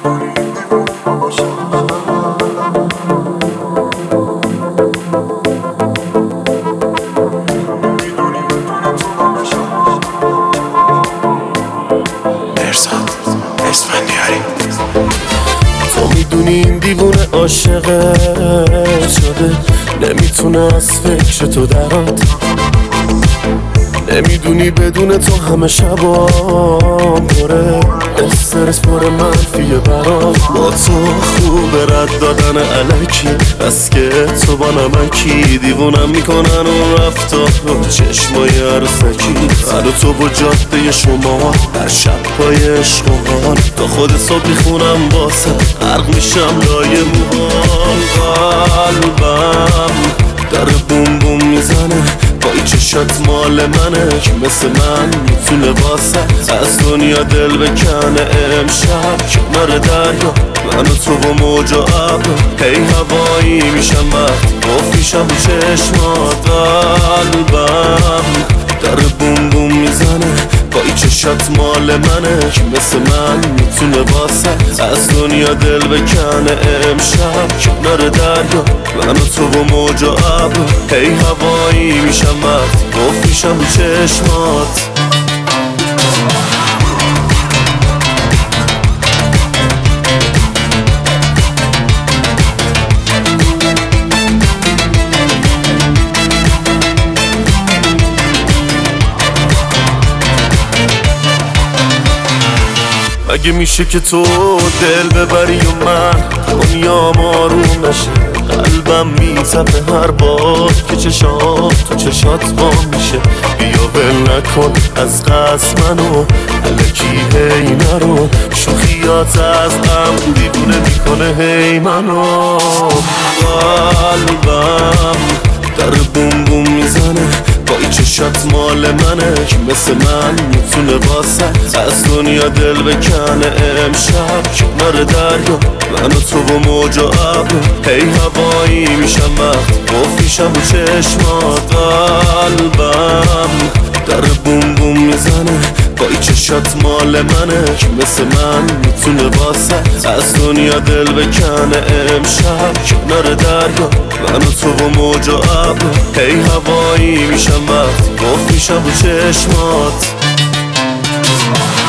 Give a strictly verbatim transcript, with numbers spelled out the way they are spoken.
مرزاد اسفندیاری. تو میدونی این دیوونه عاشقت شده، نمیتونه از فکر تو درات. نمیدونی بدون تو همه شبام پره استرس پر منفیه برام. با تو خوب رد دادن علکی، بس که تو با نمکی دیوونم میکنن و رفتار رو چشمای عروسکی. من و تو و جاده شما هر شب پای عشق و حال، تا خود صبح میخونم واسه غرق میشم لای موهام. قلبم داره بوم بوم میزنه، با این چشات مال منه که مثل من میتونه واسه از دنیا دل بکنه. امشب کنار دریا من و تو و موج و ابر، هی هوایی میشم وقتی گفت میشم چشمات. قلبم داره بوم بوم میزنه، با این چشات مال منه که مثل من میتونه واسه از دنیا دل بکنه. امشب کنار دریا من و تو و موج و ابر، هی هوایی میشم وقتی گفت میشم چشمات. اگه میشه که تو دل ببری و من دنیام آروم نشه، قلبم میزنه هر بار که چشات تو چشات با میشه. بیا ول نکن از قصد منو الکی هی نرو، شوخیات از غم دیوونه میکنه هی منو. قلبم داره بوم بوم میزنه، با این چشات مال منه که مثل من میتونه واسه از دنیا دل بکنه. امشب کنار دریا من و تو و موج و ابر، هی هوایی میشم وقتی گفت میشم چشمات. قلبم داره بوم بوم میزنه، با این چشات مال منه که مثل من میتونه واسه از دنیا دل بکنه. امشب کنار دریا من و تو و موج و ابر، هی هوایی میشم وقتی گفت میشم چشمات.